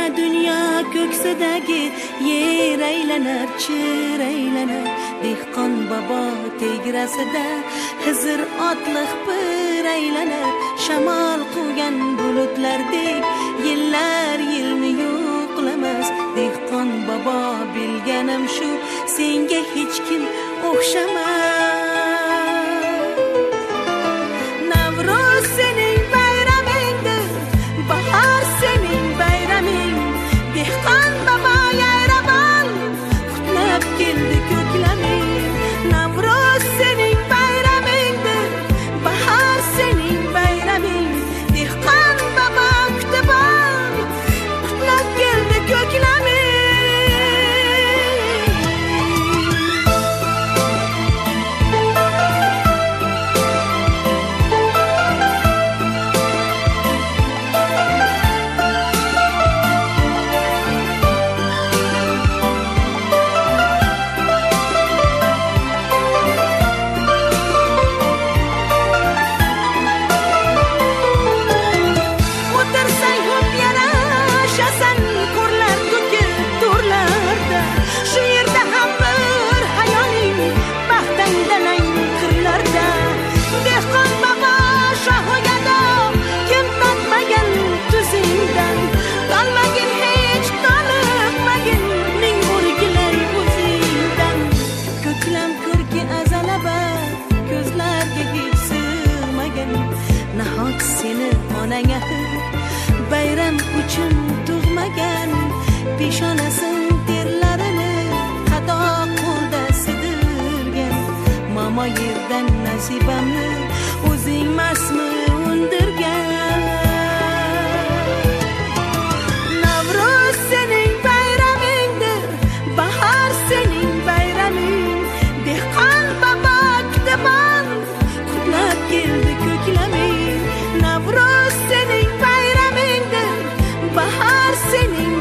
Mana dünya ko'ksidagi yer aylanar, chir aylanar. Dehqon bobo tegrasida Hizr otliq bir aylanar. Shamol quvgan bulutlardek yillar yilni yo'qlamas. Dehqon bobo bilganim shu, senga hech kim o'xshamas. Navruz sening bayramingdir, bahor sening bayraming. Dehqon bobo yayrabon qutlab keldi ko'klaming. Navruz sening bayramingdir, bahor sening bayraming. Dehqon bobo kutib ol, qutlab keldi ko'klaming. Bayram uchun tug'magan peshonasin terlarini qado qo'lda sidirgan. Momo yerdan nasibamni o'zing masmi undirgan. Navruz sening bayramingdir, bahor sening bayraming. Dehqon bobo kutib ol, qutlab keldi ko'klaming. Navruz sening bayramingdir, bahor sening